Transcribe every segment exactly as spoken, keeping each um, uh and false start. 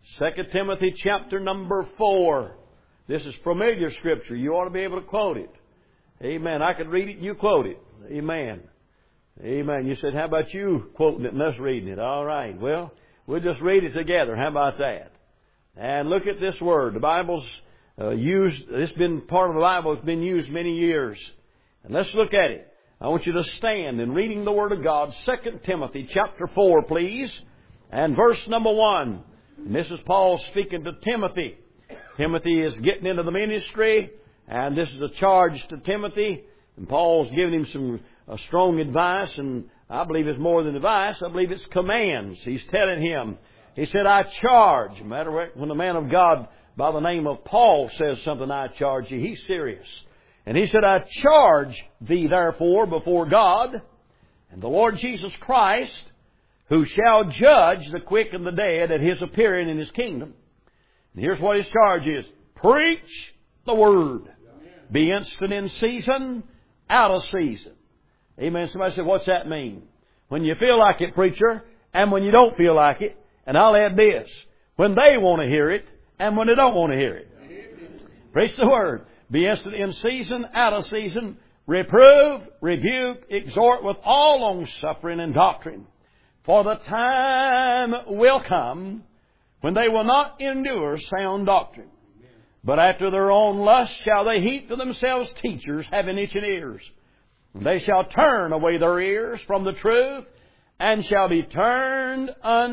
Second Timothy chapter number four. This is familiar Scripture. You ought to be able to quote it. Amen. I could read it and you quote it. Amen. Amen. You said, how about you quoting it and us reading it? All right. Well, we'll just read it together. How about that? And look at this word. The Bible's uh, used, it's been part of the Bible. It's been used many years. And let's look at it. I want you to stand in reading the Word of God. Second Timothy chapter four, please. And verse number one. And this is Paul speaking to Timothy. Timothy is getting into the ministry, and this is a charge to Timothy. And Paul's giving him some uh, strong advice, and I believe it's more than advice. I believe it's commands. He's telling him. He said, I charge. Matter of fact, when the man of God by the name of Paul says something, I charge you, he's serious. And he said, I charge thee therefore before God and the Lord Jesus Christ, who shall judge the quick and the dead at His appearing in His kingdom. And here's what His charge is. Preach the Word. Be instant in season, out of season. Amen. Somebody said, what's that mean? When you feel like it, preacher, and when you don't feel like it. And I'll add this. When they want to hear it, and when they don't want to hear it. Preach the Word. Be instant in season, out of season. Reprove, rebuke, exhort with all longsuffering and doctrine. For the time will come when they will not endure sound doctrine. But after their own lust shall they heap to themselves teachers having itching ears. They shall turn away their ears from the truth and shall be turned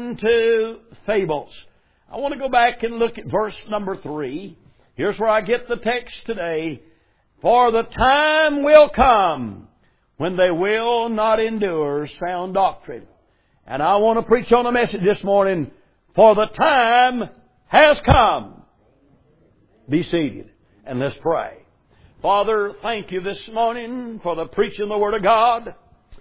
unto fables. I want to go back and look at verse number three. Here's where I get the text today. For the time will come when they will not endure sound doctrine. And I want to preach on a message this morning. For the time has come. Be seated and let's pray. Father, thank you this morning for the preaching of the Word of God.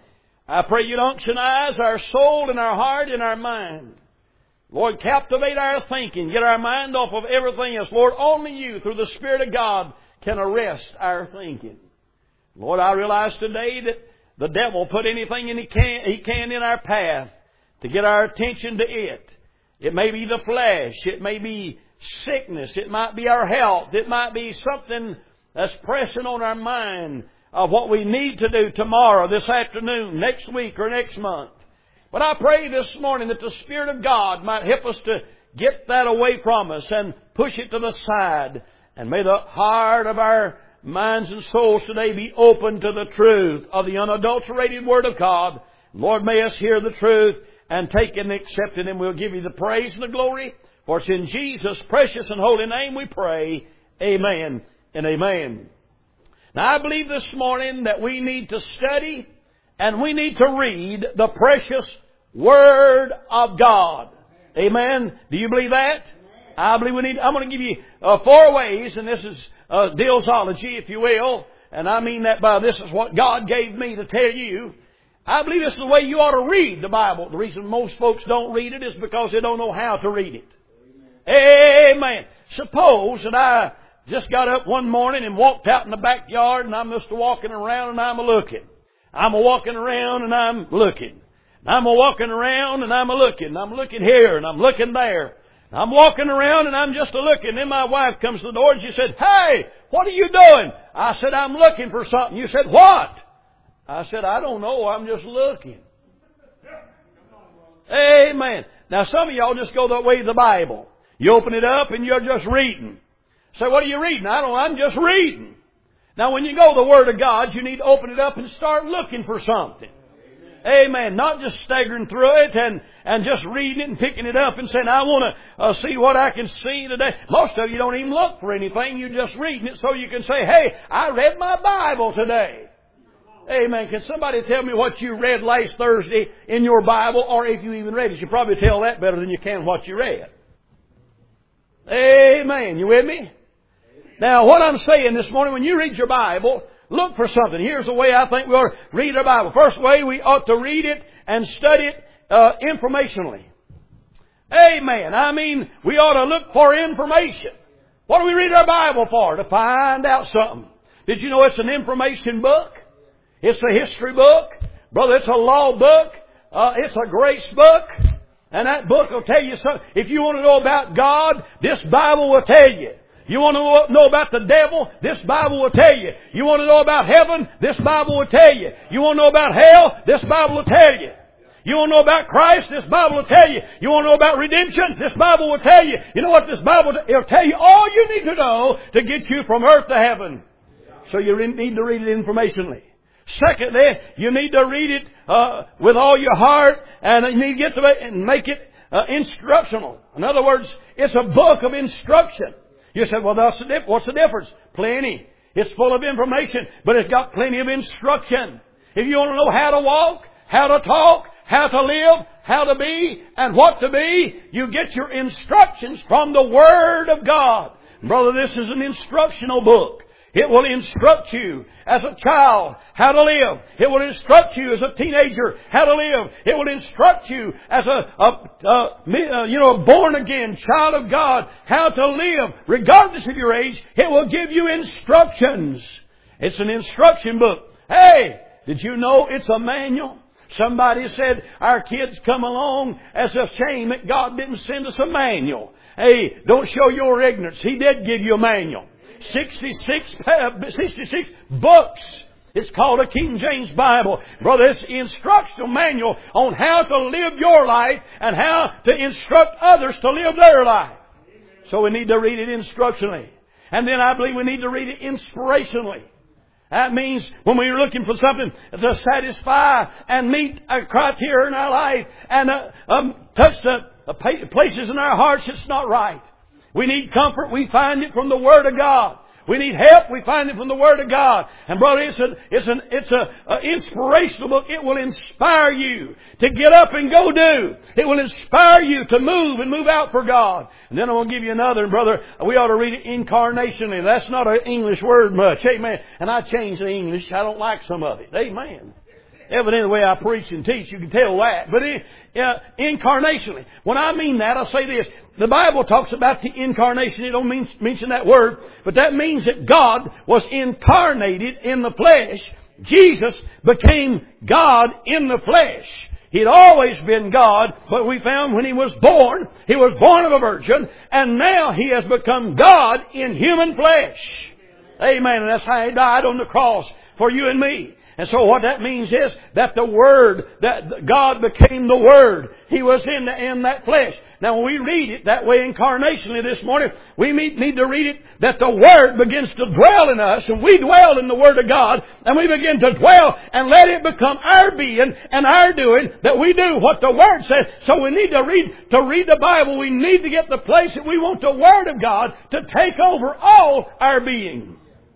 I pray you'd unctionize our soul and our heart and our mind. Lord, captivate our thinking. Get our mind off of everything else. Lord, only you through the Spirit of God can arrest our thinking. Lord, I realize today that the devil put anything in he can, he can in our path to get our attention to it. It may be the flesh. It may be sickness. It might be our health. It might be something that's pressing on our mind of what we need to do tomorrow, this afternoon, next week, or next month. But I pray this morning that the Spirit of God might help us to get that away from us and push it to the side. And may the heart of our minds and souls today be open to the truth of the unadulterated Word of God. Lord, may us hear the truth and take it and accept it, and we'll give you the praise and the glory. For it's in Jesus' precious and holy name we pray. Amen and amen. Now, I believe this morning that we need to study and we need to read the precious Word of God. Amen. Do you believe that? I believe we need. I'm going to give you uh, four ways, and this is uh, Dillsology, if you will. And I mean that by this is what God gave me to tell you. I believe this is the way you ought to read the Bible. The reason most folks don't read it is because they don't know how to read it. Amen. Amen. Suppose that I just got up one morning and walked out in the backyard, and I'm just walking around and I'm a-looking. I'm a-walking around and I'm looking. I'm a-walking around and I'm a-looking. I'm looking here and I'm looking there. I'm walking around and I'm just a-looking. Then my wife comes to the door and she said, hey, what are you doing? I said, I'm looking for something. You said, what? I said, I don't know. I'm just looking. Amen. Now, some of y'all just go the way of the Bible. You open it up and you're just reading. Say, what are you reading? I don't know. I'm just reading. Now, when you go to the Word of God, you need to open it up and start looking for something. Amen. Amen. Not just staggering through it and, and just reading it and picking it up and saying, I want to uh, see what I can see today. Most of you don't even look for anything. You're just reading it so you can say, hey, I read my Bible today. Amen. Can somebody tell me what you read last Thursday in your Bible, or if you even read it? You probably tell that better than you can what you read. Amen. You with me? Now, what I'm saying this morning, when you read your Bible, look for something. Here's the way I think we ought to read our Bible. First way, we ought to read it and study it uh, informationally. Amen. I mean, we ought to look for information. What do we read our Bible for? To find out something. Did you know it's an information book? It's a history book. Brother, it's a law book. Uh, it's a grace book. And that book will tell you something. If you want to know about God, this Bible will tell you. You want to know about the devil? This Bible will tell you. You want to know about heaven? This Bible will tell you. You want to know about hell? This Bible will tell you. You want to know about Christ? This Bible will tell you. You want to know about redemption? This Bible will tell you. You know what this Bible will tell you? All you need to know to get you from earth to heaven. So you need to read it informationally. Secondly, you need to read it uh, with all your heart, and you need to get to it and make it uh, instructional. In other words, it's a book of instruction. You said, well, that's the dif- what's the difference? Plenty. It's full of information, but it's got plenty of instruction. If you want to know how to walk, how to talk, how to live, how to be, and what to be, you get your instructions from the Word of God. Brother, this is an instructional book. It will instruct you as a child how to live. It will instruct you as a teenager how to live. It will instruct you as a, a, a, a you know, born again child of God how to live. Regardless of your age, it will give you instructions. It's an instruction book. Hey, did you know it's a manual? Somebody said our kids come along as a shame that God didn't send us a manual. Hey, don't show your ignorance. He did give you a manual. sixty-six, sixty-six books. It's called a King James Bible. Brother, it's the instructional manual on how to live your life and how to instruct others to live their life. So we need to read it instructionally. And then I believe we need to read it inspirationally. That means when we're looking for something to satisfy and meet a criteria in our life and uh, um, touch the uh, places in our hearts that's not right. We need comfort. We find it from the Word of God. We need help. We find it from the Word of God. And brother, it's an it's an it's a, a inspirational book. It will inspire you to get up and go do. It will inspire you to move and move out for God. And then I'm going to give you another. And brother, we ought to read it incarnationally. That's not an English word much. Amen. And I changed the English. I don't like some of it. Amen. Evidently, the way I preach and teach, you can tell that. But uh, incarnationally. When I mean that, I say this. The Bible talks about the incarnation. It don't mean, mention that word. But that means that God was incarnated in the flesh. Jesus became God in the flesh. He'd always been God, but we found when He was born, He was born of a virgin, and now He has become God in human flesh. Amen. And that's how He died on the cross for you and me. And so what that means is that the Word, that God became the Word. He was in, the, in that flesh. Now when we read it that way incarnationally this morning, we need to read it that the Word begins to dwell in us, and we dwell in the Word of God, and we begin to dwell and let it become our being and our doing, that we do what the Word says. So we need to read, to read the Bible, we need to get the place that we want the Word of God to take over all our being.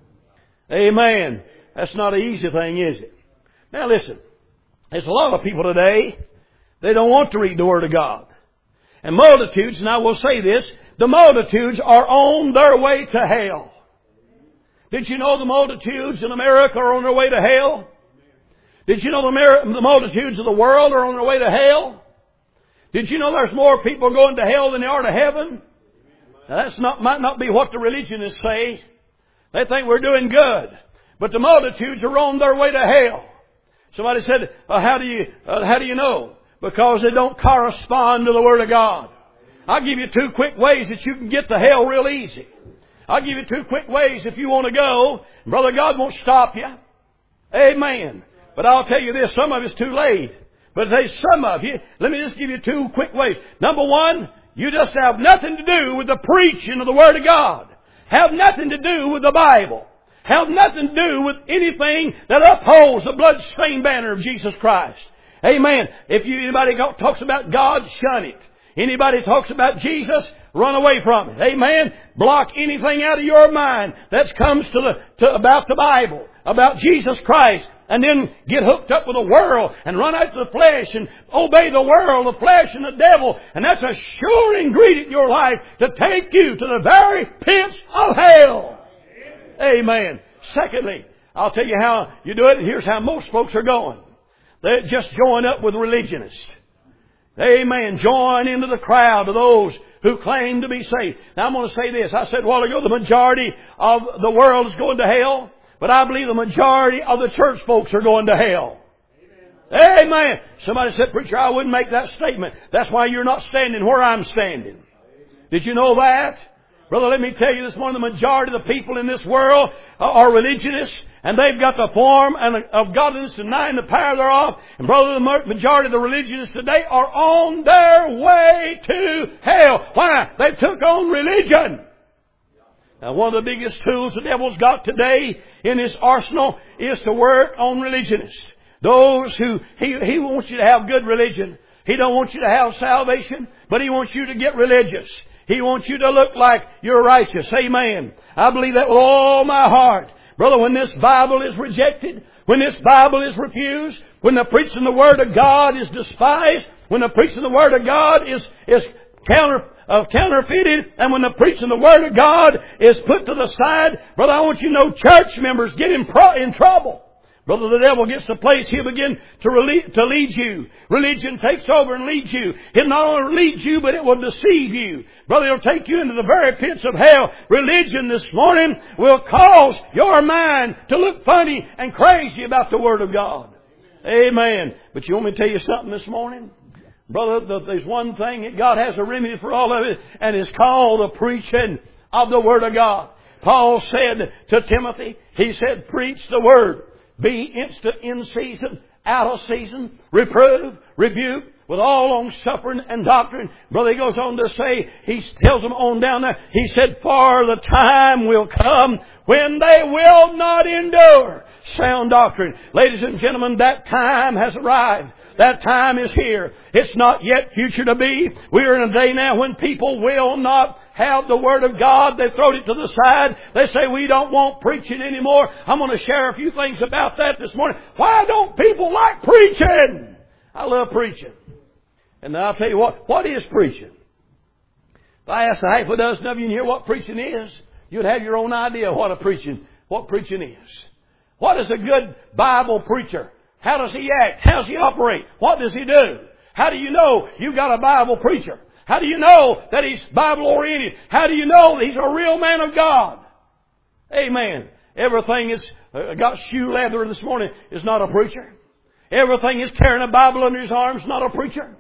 Amen. That's not an easy thing, is it? Now listen, there's a lot of people today, they don't want to read the Word of God. And multitudes, and I will say this, the multitudes are on their way to hell. Did you know the multitudes in America are on their way to hell? Did you know the, the multitudes of the world are on their way to hell? Did you know there's more people going to hell than there are to heaven? Now that's not, might not be what the religionists say. They think we're doing good. But the multitudes are on their way to hell. Somebody said, uh, how do you, uh, how do you know? Because they don't correspond to the Word of God. I'll give you two quick ways that you can get to hell real easy. I'll give you two quick ways if you want to go. Brother, God won't stop you. Amen. But I'll tell you this, some of it's too late. But there's some of you, let me just give you two quick ways. Number one, you just have nothing to do with the preaching of the Word of God. Have nothing to do with the Bible. Have nothing to do with anything that upholds the blood-stained banner of Jesus Christ. Amen. If you, anybody talks about God, shun it. Anybody talks about Jesus, run away from it. Amen. Block anything out of your mind that comes to the to about the Bible, about Jesus Christ, and then get hooked up with the world and run out to the flesh and obey the world, the flesh, and the devil. And that's a sure ingredient in your life to take you to the very pits of hell. Amen. Secondly, I'll tell you how you do it. Here's how most folks are going. They just join up with religionists. Amen. Join into the crowd of those who claim to be saved. Now I'm going to say this. I said a while ago the majority of the world is going to hell. But I believe the majority of the church folks are going to hell. Amen. Somebody said, preacher, I wouldn't make that statement. That's why you're not standing where I'm standing. Did you know that? Brother, let me tell you this morning, the majority of the people in this world are religionists, and they've got the form of godliness denying the power thereof. And brother, the majority of the religionists today are on their way to hell. Why? They took on religion. Now, one of the biggest tools the devil's got today in his arsenal is to work on religionists. Those who, he, he wants you to have good religion. He don't want you to have salvation, but he wants you to get religious. He wants you to look like you're righteous. Amen. I believe that with all my heart. Brother, when this Bible is rejected, when this Bible is refused, when the preaching the Word of God is despised, when the preaching the Word of God is, is counter, uh, counterfeited, and when the preaching the Word of God is put to the side, brother, I want you to know church members get in, pro- in trouble. Brother, the devil gets to place, he'll begin to, rele- to lead you. Religion takes over and leads you. It'll not only lead you, but it will deceive you. Brother, it'll take you into the very pits of hell. Religion this morning will cause your mind to look funny and crazy about the Word of God. Amen. But you want me to tell you something this morning? Brother, there's one thing that God has a remedy for all of it, and it's called the preaching of the Word of God. Paul said to Timothy, he said, preach the Word. Be instant in season, out of season, reprove, rebuke, with all long suffering and doctrine. Brother, he goes on to say, he tells them on down there, he said, for the time will come when they will not endure sound doctrine. Ladies and gentlemen, that time has arrived. That time is here. It's not yet future to be. We are in a day now when people will not have the Word of God. They've thrown it to the side. They say, we don't want preaching anymore. I'm going to share a few things about that this morning. Why don't people like preaching? I love preaching. And I'll tell you what, what is preaching? If I ask a half a dozen of you in here what preaching is, you'd have your own idea what a preaching, what preaching is. What is a good Bible preacher? How does he act? How does he operate? What does he do? How do you know you've got a Bible preacher? How do you know that he's Bible oriented? How do you know that he's a real man of God? Amen. Everything is uh, got shoe leather this morning is not a preacher. Everything is carrying a Bible under his arm is not a preacher.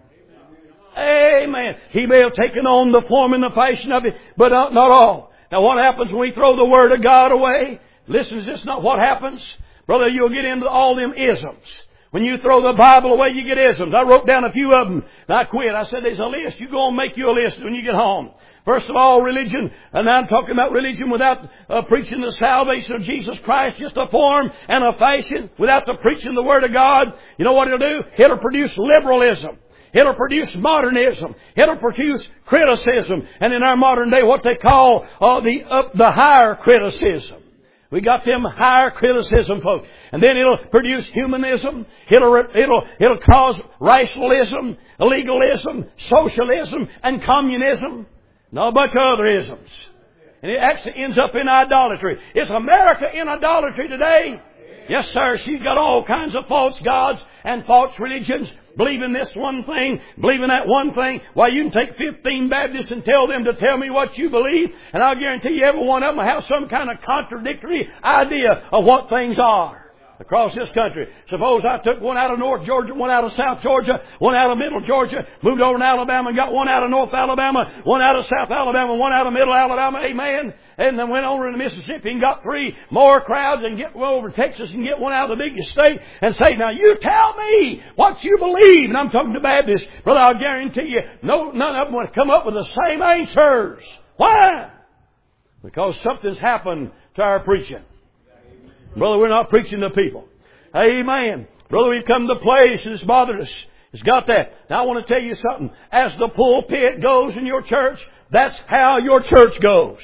Amen. He may have taken on the form and the fashion of it, but not, not all. Now what happens when we throw the Word of God away? Listen, is this not what happens? Brother, you'll get into all them isms. When you throw the Bible away, you get isms. I wrote down a few of them, and I quit. I said, there's a list. You go and make you a list when you get home. First of all, religion. And I'm talking about religion without uh, preaching the salvation of Jesus Christ, just a form and a fashion, without the preaching the Word of God. You know what it'll do? It'll produce liberalism. It'll produce modernism. It'll produce criticism. And in our modern day, what they call uh, the, uh, the higher criticism. We got them higher criticism folks. And then it'll produce humanism. It'll, it'll, it'll cause racialism, legalism, socialism, and communism. And a bunch of other isms. And it actually ends up in idolatry. Is America in idolatry today? Yes, sir. She's got all kinds of false gods and false religions. Believing this one thing, believing that one thing. Why, you can take fifteen Baptists and tell them to tell me what you believe, and I'll guarantee you every one of them will have some kind of contradictory idea of what things are across this country. Suppose I took one out of North Georgia, one out of South Georgia, one out of Middle Georgia, moved over to Alabama and got one out of North Alabama, one out of South Alabama, one out of Middle Alabama, amen, and then went over to Mississippi and got three more crowds and get over to Texas and get one out of the biggest state and say, now you tell me what you believe. And I'm talking to Baptists. Brother, I'll guarantee you, no, none of them would come up with the same answers. Why? Because something's happened to our preaching. Brother, we're not preaching to people. Amen. Brother, we've come to a place and it's bothered us. It's got that. Now I want to tell you something. As the pulpit goes in your church, that's how your church goes.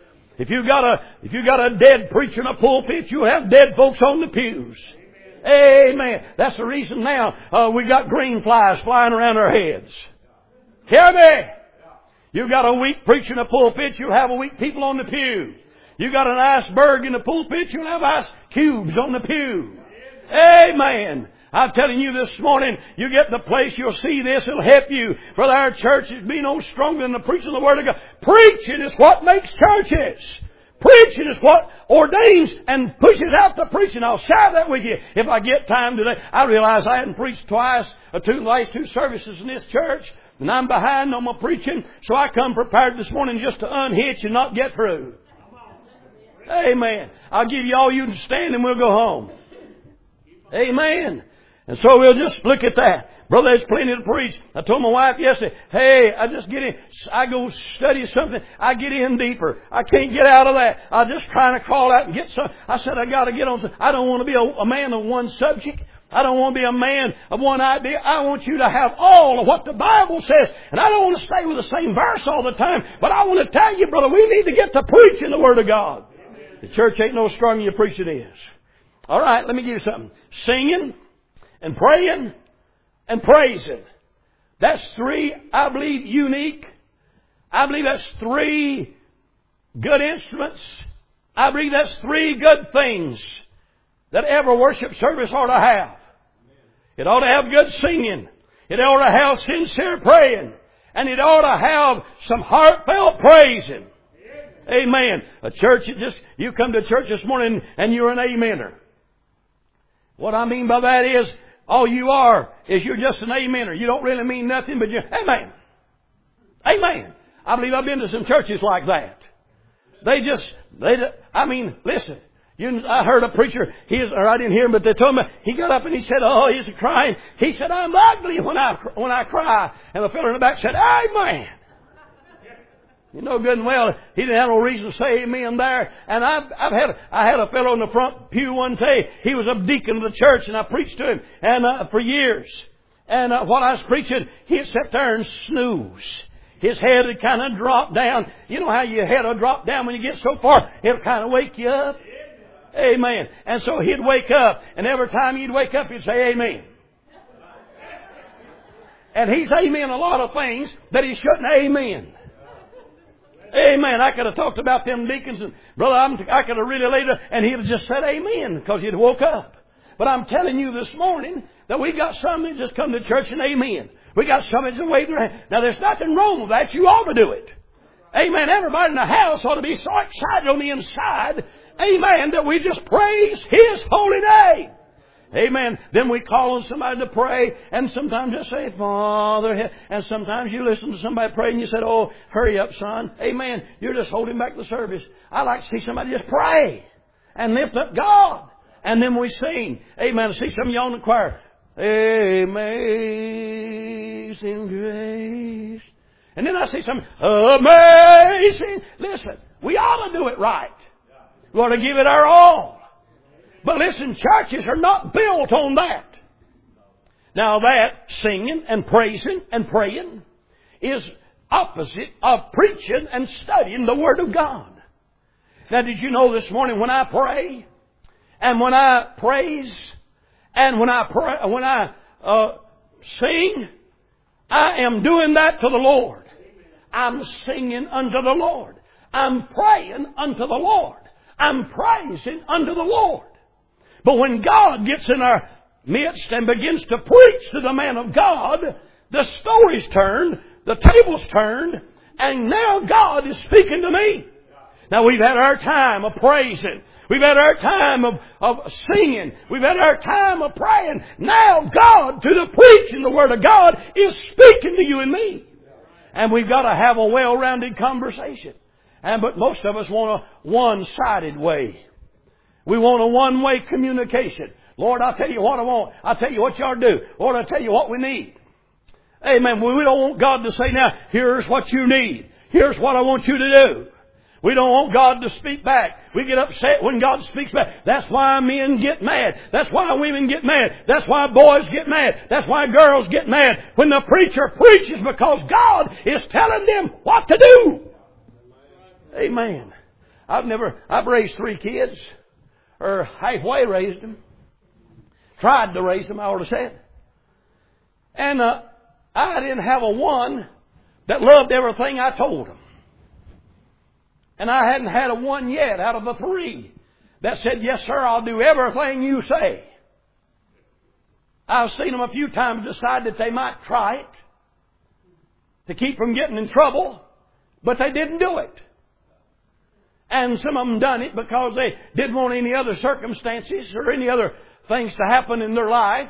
If you got a, if you got a dead preacher in a pulpit, you'll have dead folks on the pews. Amen. That's the reason now uh, we got green flies flying around our heads. Hear me? You got a weak preacher in a pulpit, you'll have a weak people on the pew. You got an iceberg in the pulpit, you'll have ice cubes on the pew. Amen. I'm telling you this morning, you get the place, you'll see this, it'll help you. Brother, our church is be no stronger than the preaching of the Word of God. Preaching is what makes churches. Preaching is what ordains and pushes out the preaching. I'll share that with you if I get time today. I realize I hadn't preached twice or two last two services in this church, and I'm behind on my preaching, so I come prepared this morning just to unhitch and not get through. Amen. I'll give you all you can stand and we'll go home. Amen. And so we'll just look at that. Brother, there's plenty to preach. I told my wife yesterday, hey, I just get in, I go study something, I get in deeper. I can't get out of that. I'm just trying to crawl out and get some. I said, I got to get on some. I don't want to be a, a man of one subject. I don't want to be a man of one idea. I want you to have all of what the Bible says. And I don't want to stay with the same verse all the time. But I want to tell you, brother, we need to get to preaching the Word of God. The church ain't no stronger than your preaching is. All right, let me give you something. Singing and praying and praising. That's three, I believe, unique. I believe that's three good instruments. I believe that's three good things that every worship service ought to have. It ought to have good singing. It ought to have sincere praying. And it ought to have some heartfelt praising. Amen. A church, it just, you come to church this morning and you're an amener. What I mean by that is, all you are is you're just an amener. You don't really mean nothing, but you're, amen. Amen. I believe I've been to some churches like that. They just, they, I mean, listen. You, I heard a preacher, he is, or I didn't hear him, but they told me, he got up and he said, oh, he's crying. He said, I'm ugly when I, when I cry. And the fellow in the back said, amen. You know good and well, he didn't have no reason to say amen there. And I've, I've had, I had a fellow in the front pew one day. He was a deacon of the church, and I preached to him, and uh, for years. And uh, while I was preaching, he'd sit there and snooze. His head had kind of dropped down. You know how your head will drop down when you get so far? It'll kind of wake you up. Amen. And so he'd wake up, and every time he'd wake up, he'd say amen. And he's amen a lot of things that he shouldn't amen. Amen. I could have talked about them deacons, and brother, I'm, I could have really laid it, and he'd have just said amen because he'd woke up. But I'm telling you this morning that we got some that just come to church and amen. We got some that just wave their hand. Now there's nothing wrong with that. You ought to do it. Amen. Everybody in the house ought to be so excited on the inside. Amen. That we just praise His holy name. Amen. Then we call on somebody to pray, and sometimes just say, Father. And sometimes you listen to somebody pray and you say, oh, hurry up, son. Amen. You're just holding back the service. I like to see somebody just pray and lift up God. And then we sing. Amen. I see some of y'all in the choir. Amazing grace. And then I see some amazing. Listen, we ought to do it right. We ought to give it our all. But listen, churches are not built on that. Now that singing and praising and praying is opposite of preaching and studying the Word of God. Now did you know this morning when I pray and when I praise and when I pray, when I uh, sing, I am doing that to the Lord. I'm singing unto the Lord. I'm praying unto the Lord. I'm praising unto the Lord. But when God gets in our midst and begins to preach to the man of God, the story's turned, the table's turned, and now God is speaking to me. Now we've had our time of praising. We've had our time of, of singing. We've had our time of praying. Now God, through the preaching the Word of God, is speaking to you and me. And we've got to have a well-rounded conversation. And but most of us want a one-sided way. We want a one-way communication. Lord, I'll tell you what I want. I'll tell you what you ought to do. Lord, I'll tell you what we need. Amen. We don't want God to say, now, here's what you need. Here's what I want you to do. We don't want God to speak back. We get upset when God speaks back. That's why men get mad. That's why women get mad. That's why boys get mad. That's why girls get mad. When the preacher preaches because God is telling them what to do. Amen. I've never, I've raised three kids. Or halfway raised them. Tried to raise them, I ought to say it. And uh, I didn't have a one that loved everything I told them. And I hadn't had a one yet out of the three that said, yes, sir, I'll do everything you say. I've seen them a few times decide that they might try it to keep from getting in trouble, but they didn't do it. And some of them done it because they didn't want any other circumstances or any other things to happen in their life.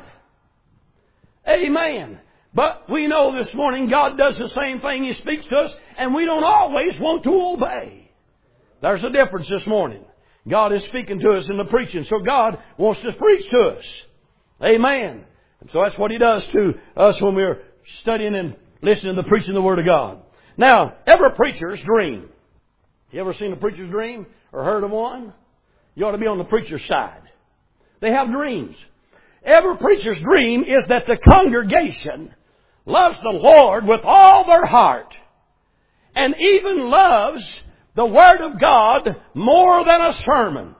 Amen. But we know this morning God does the same thing. He speaks to us, and we don't always want to obey. There's a difference this morning. God is speaking to us in the preaching, so God wants to preach to us. Amen. And so that's what He does to us when we're studying and listening to the preaching of the Word of God. Now, every preacher's dream. You ever seen a preacher's dream or heard of one? You ought to be on the preacher's side. They have dreams. Every preacher's dream is that the congregation loves the Lord with all their heart and even loves the Word of God more than a sermon.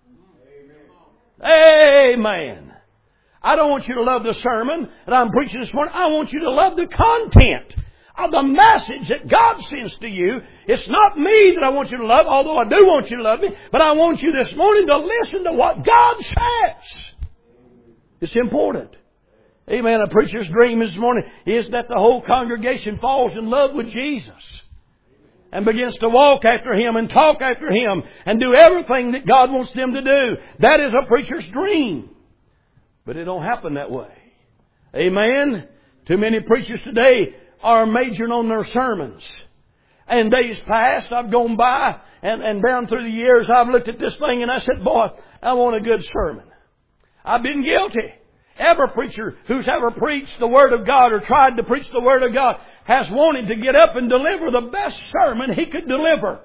Amen. Amen. I don't want you to love the sermon that I'm preaching this morning. I want you to love the content of the message that God sends to you. It's not me that I want you to love, although I do want you to love me, but I want you this morning to listen to what God says. It's important. Amen. A preacher's dream this morning is that the whole congregation falls in love with Jesus and begins to walk after Him and talk after Him and do everything that God wants them to do. That is a preacher's dream. But it don't happen that way. Amen. Too many preachers today are majoring on their sermons. And days past, I've gone by and, and down through the years, I've looked at this thing and I said, boy, I want a good sermon. I've been guilty. Every preacher who's ever preached the Word of God or tried to preach the Word of God has wanted to get up and deliver the best sermon he could deliver.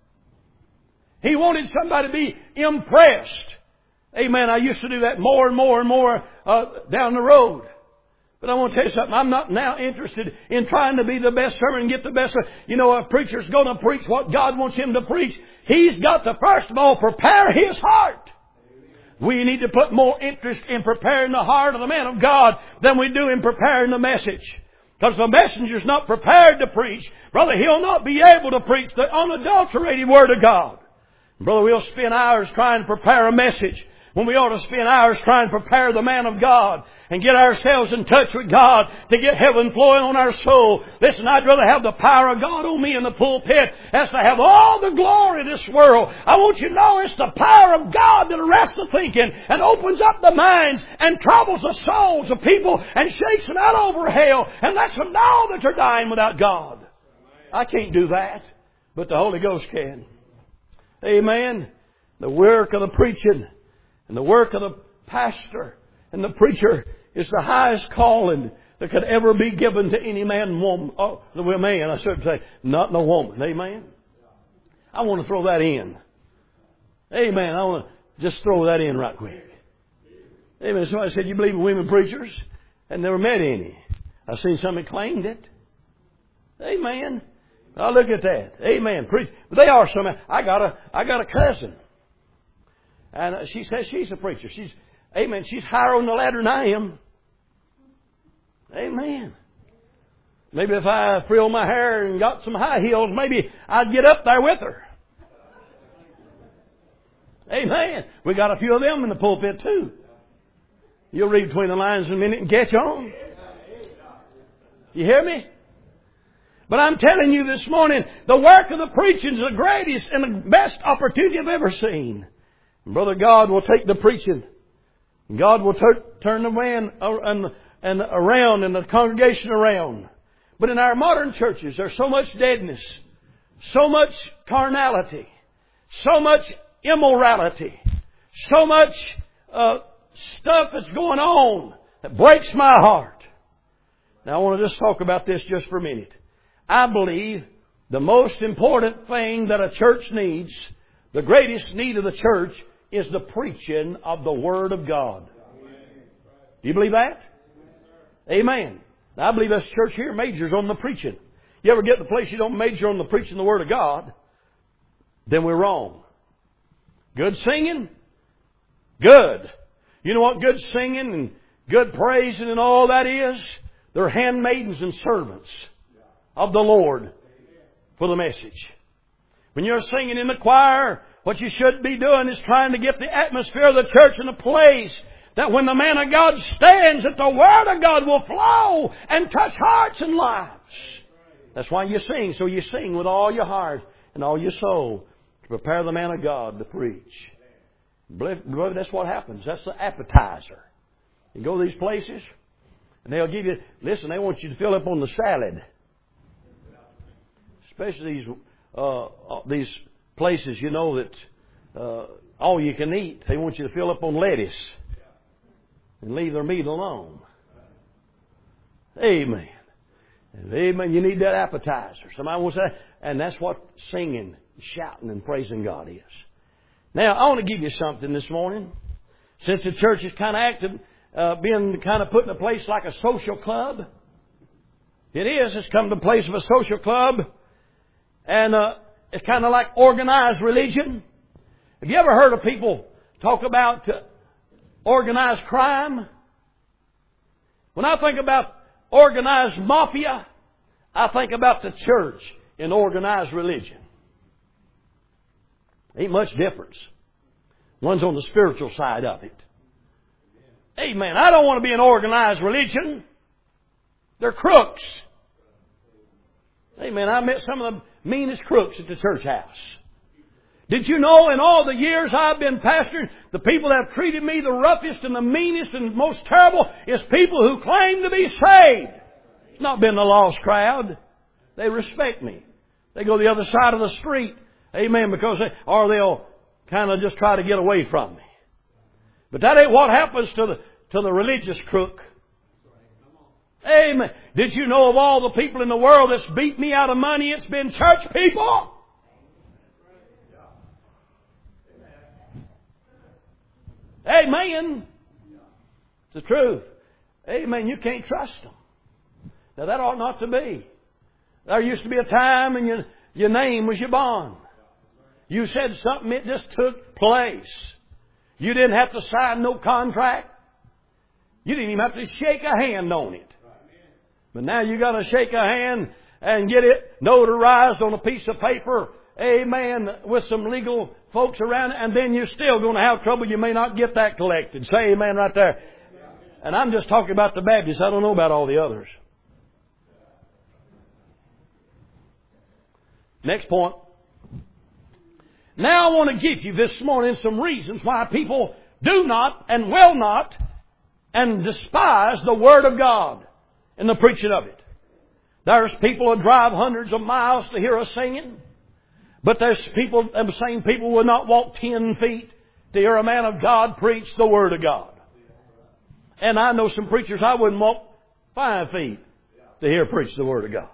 He wanted somebody to be impressed. Amen. I used to do that more and more and more uh, down the road. But I want to tell you something. I'm not now interested in trying to be the best sermon and get the best. You know, a preacher's going to preach what God wants him to preach. He's got to, first of all, prepare his heart. We need to put more interest in preparing the heart of the man of God than we do in preparing the message. Because the messenger's not prepared to preach, brother, he'll not be able to preach the unadulterated Word of God. Brother, we'll spend hours trying to prepare a message when we ought to spend hours trying to prepare the man of God and get ourselves in touch with God to get heaven flowing on our soul. Listen, I'd rather have the power of God on me in the pulpit as to have all the glory of this world. I want you to know it's the power of God that arrests the thinking and opens up the minds and troubles the souls of people and shakes them out over hell and lets them know that they're dying without God. I can't do that, but the Holy Ghost can. Amen. The work of the preaching and the work of the pastor and the preacher is the highest calling that could ever be given to any man, woman, oh, the man, I should say, not no woman. Amen. I want to throw that in. Amen. I want to just throw that in right quick. Amen. Somebody said, you believe in women preachers? And never met any. I've seen some that claimed it. Amen. Now look at that. Amen. Preach. But they are some. I got a, I got a cousin. And she says she's a preacher. She's, amen, she's higher on the ladder than I am. Amen. Maybe if I frilled my hair and got some high heels, maybe I'd get up there with her. Amen. We got a few of them in the pulpit too. You'll read between the lines in a minute and catch on. You hear me? But I'm telling you this morning, the work of the preaching is the greatest and the best opportunity I've ever seen. Brother, God will take the preaching. God will tur- turn the man and, and around and the congregation around. But in our modern churches, there's so much deadness, so much carnality, so much immorality, so much uh, stuff that's going on that breaks my heart. Now, I want to just talk about this just for a minute. I believe the most important thing that a church needs, the greatest need of the church, is the preaching of the Word of God. Do you believe that? Amen. Now, I believe this church here majors on the preaching. You ever get to the place you don't major on the preaching of the Word of God, then we're wrong. Good singing? Good. You know what good singing and good praising and all that is? They're handmaidens and servants of the Lord for the message. When you're singing in the choir, what you should be doing is trying to get the atmosphere of the church in a place that when the man of God stands, that the Word of God will flow and touch hearts and lives. That's why you sing. So you sing with all your heart and all your soul. prepare the man of God to preach. Beloved, that's what happens. That's the appetizer. You go to these places, and they'll give you, listen, they want you to fill up on the salad. Especially these uh, these places, you know, that uh, all you can eat. They want you to fill up on lettuce and leave their meat alone. Amen. And amen. You need that appetizer. Somebody wants that. And that's what singing, shouting, and praising God is. Now, I want to give you something this morning. Since the church is kind of active, uh, being kind of put in a place like a social club. It is. It's come to the place of a social club. And uh, it's kind of like organized religion. Have you ever heard of people talk about uh, organized crime? When I think about organized mafia, I think about the church in organized religion. Ain't much difference. One's on the spiritual side of it. Amen. I don't want to be an organized religion. They're crooks. Amen. I met some of the meanest crooks at the church house. Did you know in all the years I've been pastoring, the people that have treated me the roughest and the meanest and most terrible is people who claim to be saved. It's not been the lost crowd. They respect me. They go the other side of the street. Amen. Because they, or they'll kind of just try to get away from me. But that ain't what happens to the, to the religious crook. Amen. Did you know of all the people in the world that's beat me out of money, it's been church people? Amen. It's the truth. Amen. You can't trust them. Now that ought not to be. There used to be a time and your, your name was your bond. You said something, it just took place. You didn't have to sign no contract. You didn't even have to shake a hand on it. But now you got to shake a hand and get it notarized on a piece of paper. Amen. With some legal folks around it. And then you're still going to have trouble. You may not get that collected. Say amen right there. And I'm just talking about the Baptists. I don't know about all the others. Next point. Now I want to give you this morning some reasons why people do not and will not and despise the Word of God and the preaching of it. There's people who drive hundreds of miles to hear us singing. But there's people, the same people will not walk ten feet to hear a man of God preach the Word of God. And I know some preachers I wouldn't walk five feet to hear preach the Word of God.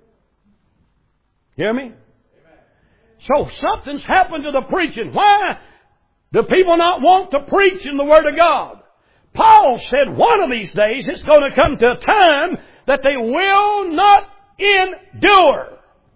Hear me? So something's happened to the preaching. Why do people not want to preach in the Word of God? Paul said one of these days it's going to come to a time that they will not endure.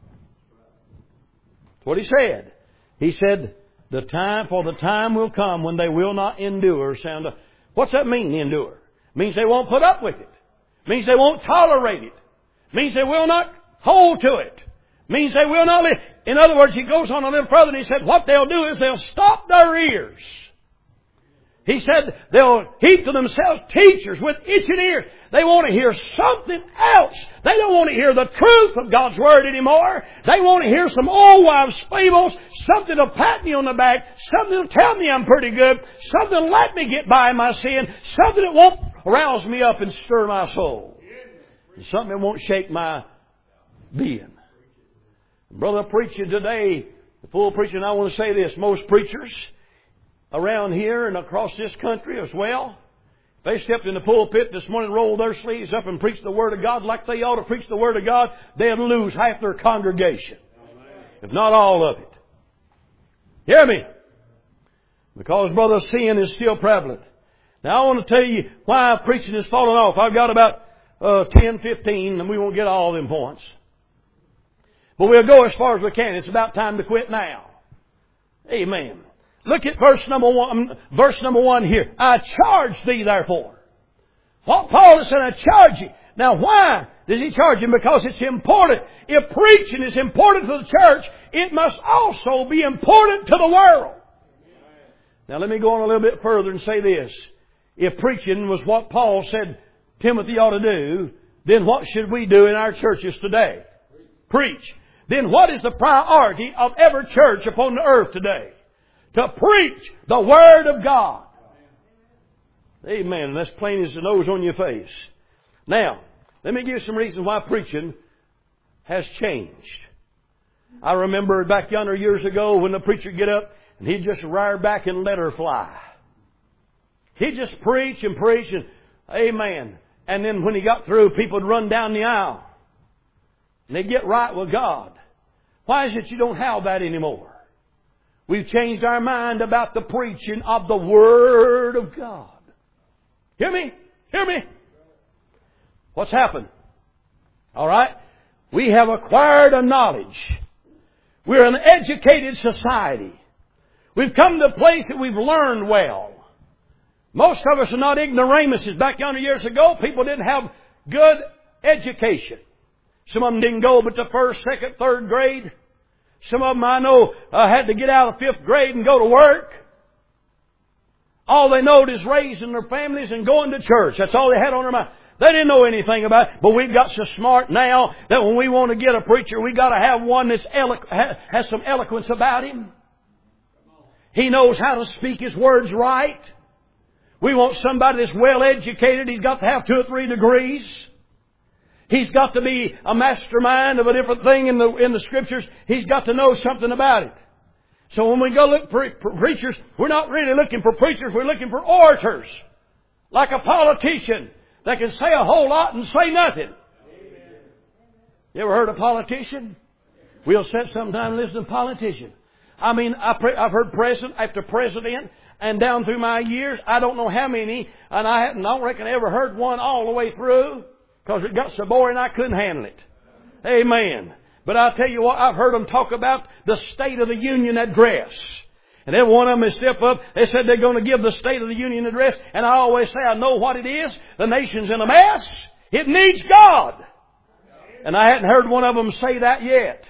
That's what he said. He said, the time, for the time will come when they will not endure. Sound. What's that mean, endure? It means they won't put up with it. It means they won't tolerate it. It means they will not hold to it. It means they will not live. In other words, he goes on a little further and he said, what they'll do is they'll stop their ears. He said they'll heap to themselves teachers with itching ears. They want to hear something else. They don't want to hear the truth of God's Word anymore. They want to hear some old wives' fables, something to pat me on the back, something to tell me I'm pretty good, something to let me get by my sin, something that won't rouse me up and stir my soul, and something that won't shake my being. Brother, preaching today, the full preaching, I want to say this. Most preachers around here and across this country as well, if they stepped in the pulpit this morning, rolled their sleeves up and preached the Word of God like they ought to preach the Word of God, they'd lose half their congregation, if not all of it. Hear me? Because, brother, sin is still prevalent. Now, I want to tell you why preaching has fallen off. I've got about uh, ten, fifteen, and we won't get all them points. But we'll go as far as we can. It's about time to quit now. Amen. Look at verse number one, verse number one here. I charge thee therefore. What Paul is saying, I charge you. Now why does he charge him? Because it's important. If preaching is important to the church, it must also be important to the world. Now let me go on a little bit further and say this. If preaching was what Paul said Timothy ought to do, then what should we do in our churches today? Preach. then what is the priority of every church upon the earth today? To preach the Word of God. Amen. And that's plain as the nose on your face. Now, let me give you some reasons why preaching has changed. I remember back yonder years ago when the preacher get up and he'd just rear back and let her fly. He'd just preach and preach and amen. And then when he got through, people would run down the aisle. And they'd get right with God. Why is it you don't have that anymore? We've changed our mind about the preaching of the Word of God. Hear me? Hear me? What's happened? All right? We have acquired a knowledge. We're an educated society. We've come to a place that we've learned well. Most of us are not ignoramuses. Back yonder years ago, people didn't have good education. Some of them didn't go but the first, second, third grade. Some of them I know uh, had to get out of fifth grade and go to work. All they knowed is raising their families and going to church. That's all they had on their mind. They didn't know anything about it. But we've got so smart now that when we want to get a preacher, we got to have one that's eloqu- has some eloquence about him. He knows how to speak his words right. We want somebody that's well educated. He's got to have two or three degrees. He's got to be a mastermind of a different thing in the in the Scriptures. He's got to know something about it. So when we go look for preachers, we're not really looking for preachers. We're looking for orators. Like a politician that can say a whole lot and say nothing. Amen. You ever heard a politician? We'll sit sometime and listen to a politician. I mean, I pre- I've heard president after president, and down through my years, I don't know how many, and I hadn't, I don't reckon I ever heard one all the way through, because it got so boring I couldn't handle it. Amen. But I'll tell you what, I've heard them talk about the State of the Union address. And then one of them is step up. They said they're going to give the State of the Union address. And I always say, I know what it is. The nation's in a mess. It needs God. And I hadn't heard one of them say that yet.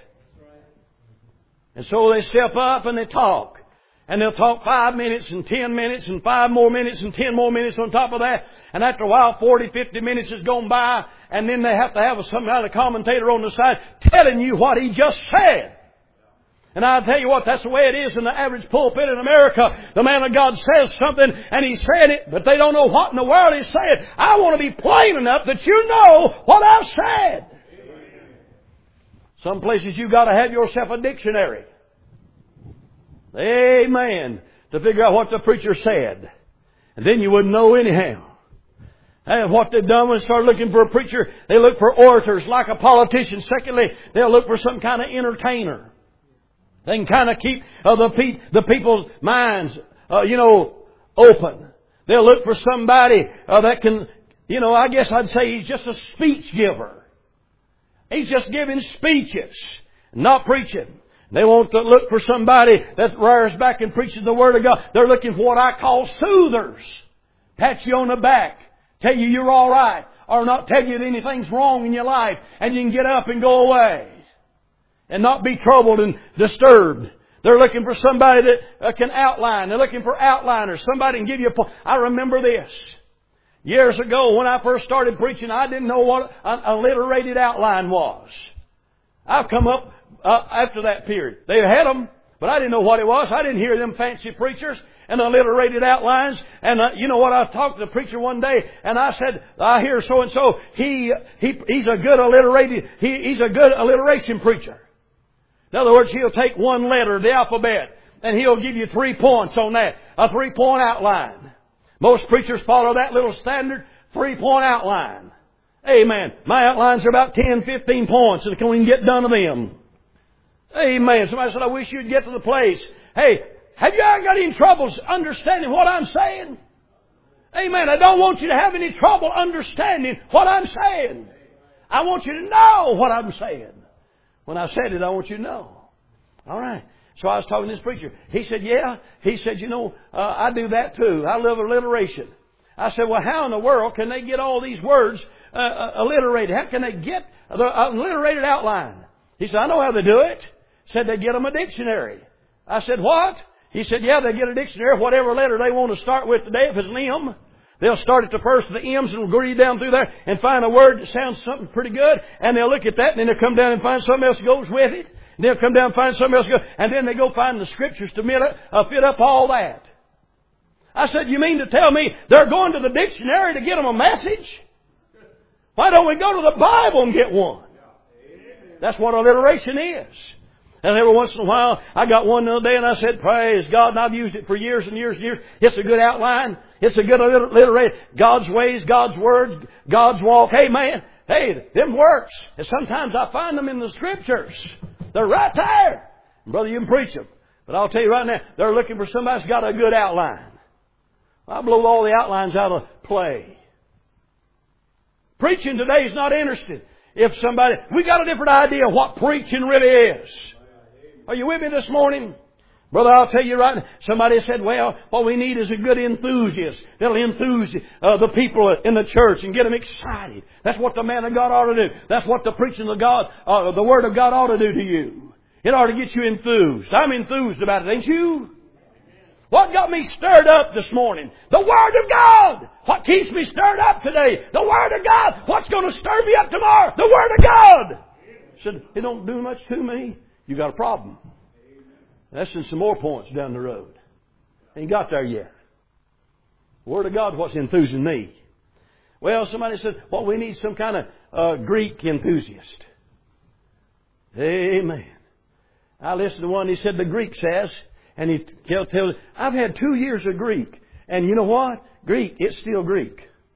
And so they step up and they talk. And they'll talk five minutes and ten minutes and five more minutes and ten more minutes on top of that. And after a while, forty, fifty minutes has gone by. And then they have to have some kind of commentator on the side telling you what he just said. And I'll tell you what, that's the way it is in the average pulpit in America. The man of God says something and he's saying it, but they don't know what in the world he's saying. I want to be plain enough that you know what I've said. Some places you've got to have yourself a dictionary. Amen. To figure out what the preacher said. And then you wouldn't know anyhow. And what they've done when they start looking for a preacher, they look for orators like a politician. Secondly, they'll look for some kind of entertainer. They can kind of keep uh, the, pe- the people's minds, uh, you know, open. They'll look for somebody uh, that can, you know, I guess I'd say he's just a speech giver. He's just giving speeches, not preaching. They want to look for somebody that rears back and preaches the Word of God. They're looking for what I call soothers. Pat you on the back. Tell you you're all right. Or not tell you that anything's wrong in your life. And you can get up and go away. And not be troubled and disturbed. They're looking for somebody that uh, can outline. They're looking for outliners. Somebody can give you a point. I remember this. Years ago when I first started preaching, I didn't know what an alliterated outline was. I've come up uh, after that period. They had them, but I didn't know what it was. I didn't hear them fancy preachers and alliterated outlines. And uh, you know what? I talked to the preacher one day, and I said, I hear so and so. He he he's a good alliterated. He, he's a good alliteration preacher. In other words, he'll take one letter of the alphabet and he'll give you three points on that. A three-point outline. Most preachers follow that little standard three-point outline. Amen. My outlines are about ten, fifteen points and I can't even get done with them. Amen. Somebody said, I wish you'd get to the place. Hey, have you ever got any troubles understanding what I'm saying? Amen. I don't want you to have any trouble understanding what I'm saying. I want you to know what I'm saying. When I said it, I want you to know. All right. So I was talking to this preacher. He said, yeah. He said, you know, uh, I do that too. I love alliteration. I said, well, how in the world can they get all these words uh, uh, alliterated? How can they get the alliterated outline? He said, I know how they do it. Said they get them a dictionary. I said, what? He said, yeah, they get a dictionary. Whatever letter they want to start with today, if it's limb, They'll start at the first of the M's and read down through there and find a word that sounds something pretty good. And they'll look at that and then they'll come down and find something else that goes with it. And they'll come down and find something else that goes. And then they go find the Scriptures to fit up, uh, fit up all that. I said, you mean to tell me they're going to the dictionary to get them a message? Why don't we go to the Bible and get one? That's what alliteration is. And every once in a while, I got one the other day and I said, praise God, and I've used it for years and years and years. It's a good outline. It's a good alliteration. God's ways, God's Word, God's walk. Hey man, hey, them works. And sometimes I find them in the Scriptures. They're right there. And brother, you can preach them. But I'll tell you right now, they're looking for somebody who's got a good outline. I blow all the outlines out of play. Preaching today is not interested. If somebody, we got a different idea of what preaching really is. Are you with me this morning? Brother, I'll tell you right now. Somebody said, well, what we need is a good enthusiast that'll enthuse uh, the people in the church and get them excited. That's what the man of God ought to do. That's what the preaching of God, uh, the Word of God ought to do to you. It ought to get you enthused. I'm enthused about it, ain't you? What got me stirred up this morning? The Word of God. What keeps me stirred up today? The Word of God. What's going to stir me up tomorrow? The Word of God. Said, it don't do much to me. You got a problem. That's in some more points down the road. Ain't got there yet. The Word of God is what's enthusing me. Well, somebody said, well, we need some kind of uh, Greek enthusiast. Amen. I listened to one, he said, the Greek says, and he tells, I've had two years of Greek. And you know what? Greek, it's still Greek.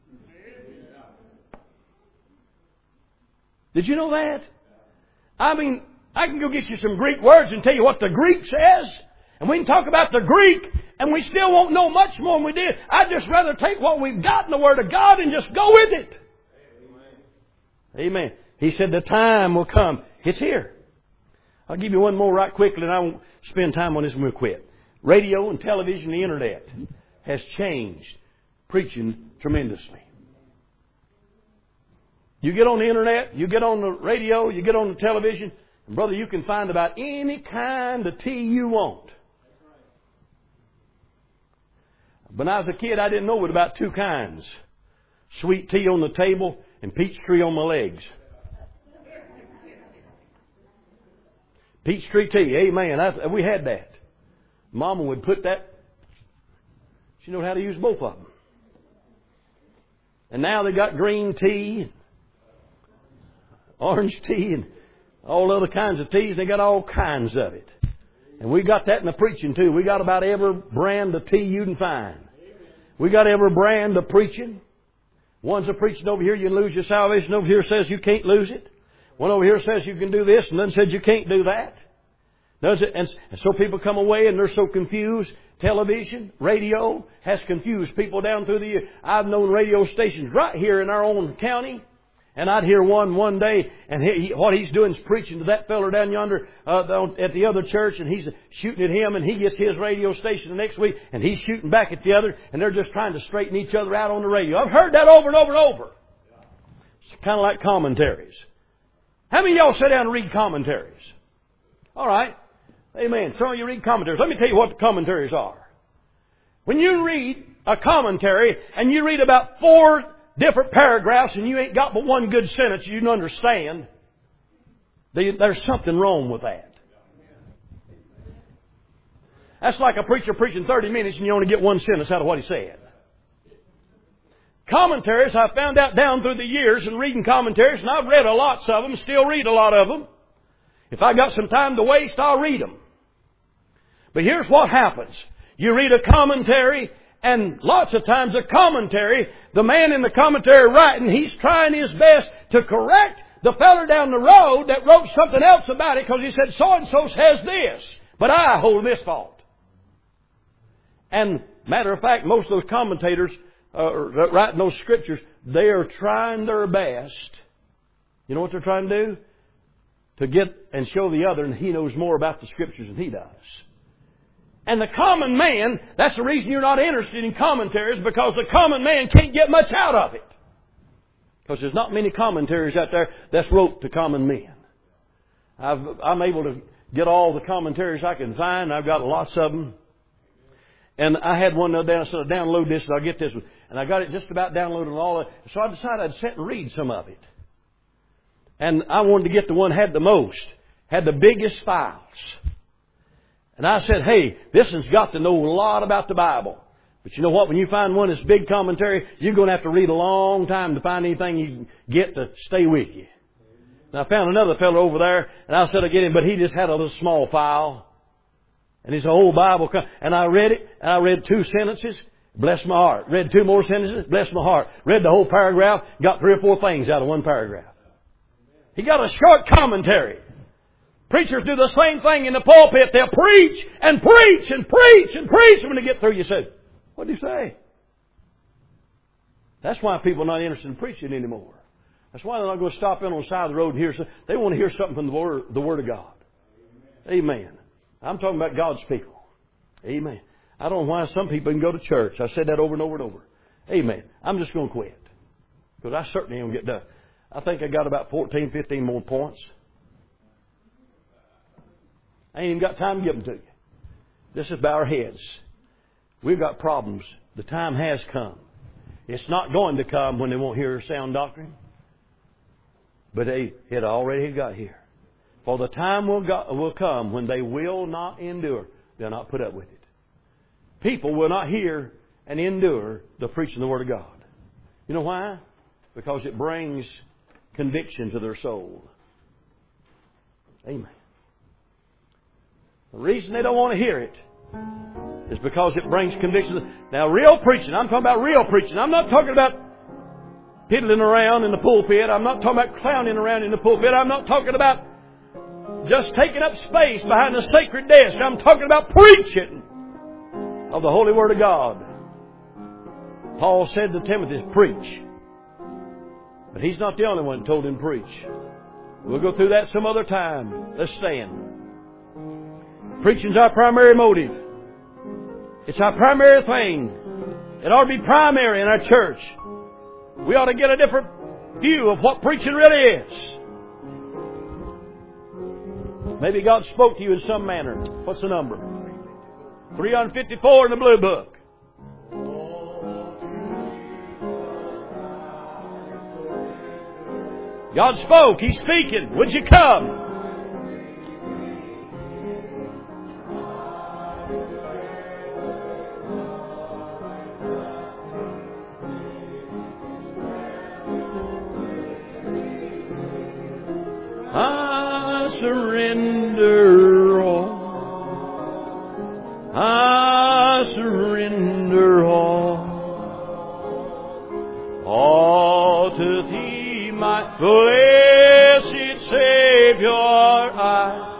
Did you know that? I mean, I can go get you some Greek words and tell you what the Greek says. And we can talk about the Greek and we still won't know much more than we did. I'd just rather take what we've got in the Word of God and just go with it. Amen. Amen. He said the time will come. It's here. I'll give you one more right quickly and I won't spend time on this and we'll quit. Radio and television and the Internet has changed preaching tremendously. You get on the Internet, you get on the radio, you get on the television, and brother, you can find about any kind of tea you want. When I was a kid, I didn't know it about two kinds. Sweet tea on the table and peach tree on my legs. Peachtree tea, amen. I, we had that. Mama would put that. She knew how to use both of them. And now they got green tea, orange tea, and all other kinds of teas. They got all kinds of it. And we got that in the preaching too. We got about every brand of tea you can find. We got every brand of preaching. One's a preaching over here, you can lose your salvation. Over here says you can't lose it. One over here says you can do this, and then says you can't do that. Does it? And so people come away and they're so confused. Television, radio has confused people down through the years. I've known radio stations right here in our own county, and I'd hear one one day, and he, what he's doing is preaching to that feller down yonder uh, at the other church, and he's shooting at him, and he gets his radio station the next week, and he's shooting back at the other, and they're just trying to straighten each other out on the radio. I've heard that over and over and over. It's kind of like commentaries. How many of y'all sit down and read commentaries? All right. Amen. Some of you read commentaries. Let me tell you what the commentaries are. When you read a commentary and you read about four different paragraphs and you ain't got but one good sentence you can understand, there's something wrong with that. That's like a preacher preaching thirty minutes and you only get one sentence out of what he said. Commentaries, I found out down through the years and reading commentaries, and I've read a lots of them, still read a lot of them. If I got some time to waste, I'll read them. But here's what happens. You read a commentary, and lots of times a commentary, the man in the commentary writing, he's trying his best to correct the feller down the road that wrote something else about it because he said, so-and-so says this, but I hold this fault. And matter of fact, most of those commentators Uh, writing those scriptures, they are trying their best. You know what they're trying to do? To get and show the other, and he knows more about the scriptures than he does. And the common man, that's the reason you're not interested in commentaries, because the common man can't get much out of it. Because there's not many commentaries out there that's wrote to common men. I've, I'm able to get all the commentaries I can find. I've got lots of them. And I had one the other day, I said, I'll download this and I'll get this one. And I got it just about downloaded and all that. So I decided I'd sit and read some of it. And I wanted to get the one that had the most, had the biggest files. And I said, hey, this one's got to know a lot about the Bible. But you know what? When you find one that's big commentary, you're going to have to read a long time to find anything you can get to stay with you. And I found another fellow over there, and I said I'd get him, but he just had a little small file. And his whole Bible, and I read it, and I read two sentences, blessed my heart. Read two more sentences, blessed my heart. Read the whole paragraph, got three or four things out of one paragraph. He got a short commentary. Preachers do the same thing in the pulpit. They'll preach and preach and preach and preach. And when they get through, you say, what did he say? That's why people are not interested in preaching anymore. That's why they're not going to stop in on the side of the road and hear something. They want to hear something from the Word, the Word of God. Amen. I'm talking about God's people. Amen. I don't know why some people can go to church. I said that over and over and over. Amen. I'm just going to quit. Because I certainly ain't going to get done. I think I got about fourteen, fifteen more points. I ain't even got time to give them to you. This is about our heads. We've got problems. The time has come. It's not going to come when they won't hear sound doctrine. But they, it already got here. For the time will, go, will come when they will not endure. They'll not put up with it. People will not hear and endure the preaching of the Word of God. You know why? Because it brings conviction to their soul. Amen. The reason they don't want to hear it is because it brings conviction. Now, real preaching, I'm talking about real preaching. I'm not talking about piddling around in the pulpit. I'm not talking about clowning around in the pulpit. I'm not talking about just taking up space behind a sacred desk. I'm talking about preaching of the Holy Word of God. Paul said to Timothy, preach. But he's not the only one that told him to preach. We'll go through that some other time. Let's stand. Preaching's our primary motive. It's our primary thing. It ought to be primary in our church. We ought to get a different view of what preaching really is. Maybe God spoke to you in some manner. What's the number? three fifty-four in the Blue Book. God spoke. He's speaking. Would you come? I surrender all. I surrender all. All to Thee, my blessed Savior, I